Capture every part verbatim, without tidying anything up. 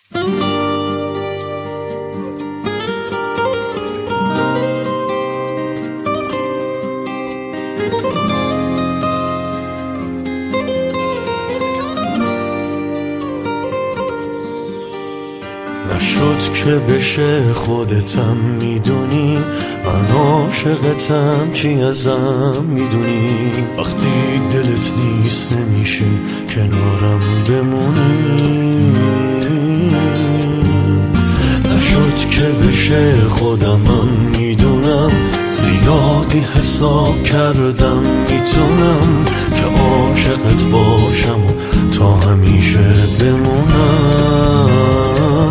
نشد که بشه خودتم میدونی، من عاشقتم چی ازم میدونی، وقتی دلت نیست نمیشه کنارم بمونی. نشد که بشه خودمم میدونم، زیادی حساب کردم میتونم که عاشقت باشم و تا همیشه بمونم.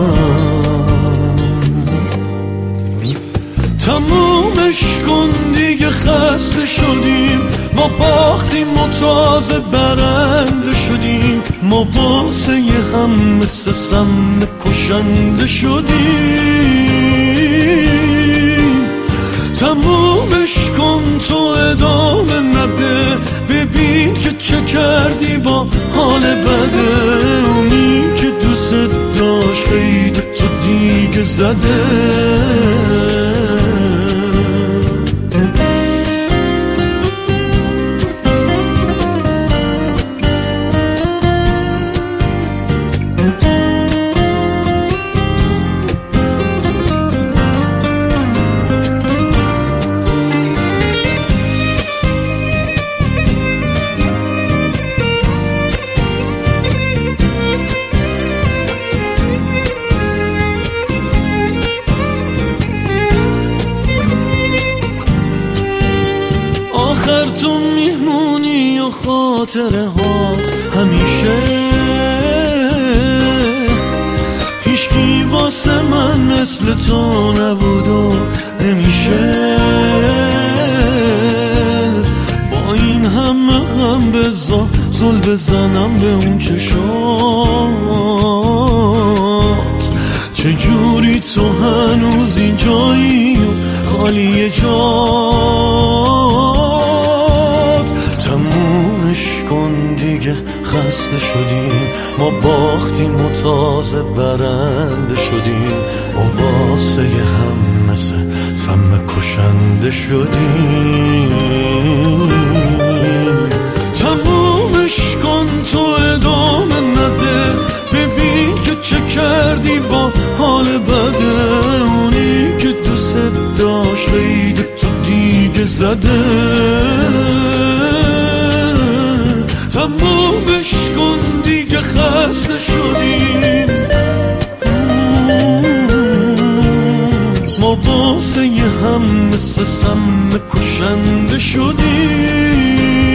تمومش کن دیگه، خسته شدیم، ما باختیم و تازه برنده شدیم، ما واسه یه هم مثل سم کشنده شدیم. تمومش کن تو ادامه نده، ببین که چه کردی با حال بده، اونی که دوست داشت قید تو دیگه زده. آخر تو میمونی و خاطره هات همیشه، هیچکی واسه من مثل تو نبود و نمیشه. با این همه غم بزا زل بزنم به اون چشات، چجوری تو هنوز اینجایی و خالی جات. تمومش کن دیگه، خسته شدیم، ما باختیم و تازه برنده شدیم، ما واسه هم مثل سم کشنده شدیم. تمومش کن تو ادامه نده، ببین که چه کردی با حال بده، اونی که دوست داشت قید تو دیگه زده. تمومش کن دیگه، خسته شدیم، ما واسه یه هم مثل سم کشنده شدیم.